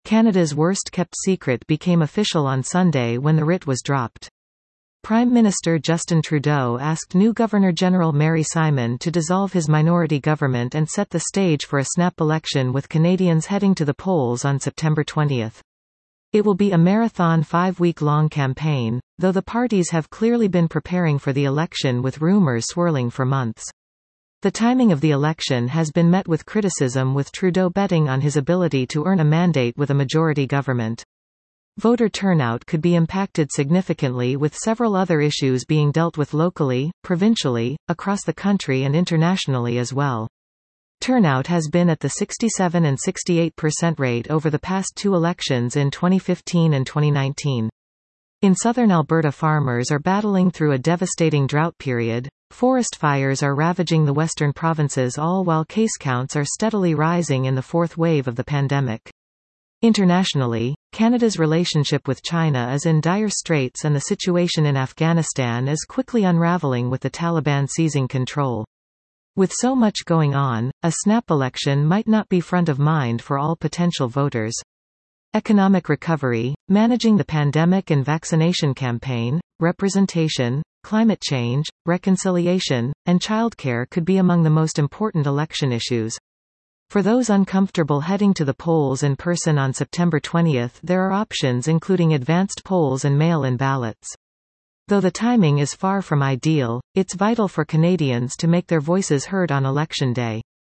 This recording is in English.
Canada's worst-kept secret became official on Sunday when the writ was dropped. Prime Minister Justin Trudeau asked new Governor-General Mary Simon to dissolve his minority government and set the stage for a snap election with Canadians heading to the polls on September 20. It will be a marathon 5-week-long campaign, though the parties have clearly been preparing for the election with rumours swirling for months. The timing of the election has been met with criticism, with Trudeau betting on his ability to earn a mandate with a majority government. Voter turnout could be impacted significantly, with several other issues being dealt with locally, provincially, across the country and internationally as well. Turnout has been at the 67% and 68% rate over the past two elections in 2015 and 2019. In southern Alberta, farmers are battling through a devastating drought period. Forest fires are ravaging the western provinces, all while case counts are steadily rising in the fourth wave of the pandemic. Internationally, Canada's relationship with China is in dire straits, and the situation in Afghanistan is quickly unraveling with the Taliban seizing control. With so much going on, a snap election might not be front of mind for all potential voters. Economic recovery, managing the pandemic and vaccination campaign, representation, climate change, reconciliation, and childcare could be among the most important election issues. For those uncomfortable heading to the polls in person on September 20, there are options including advanced polls and mail-in ballots. Though the timing is far from ideal, it's vital for Canadians to make their voices heard on Election Day.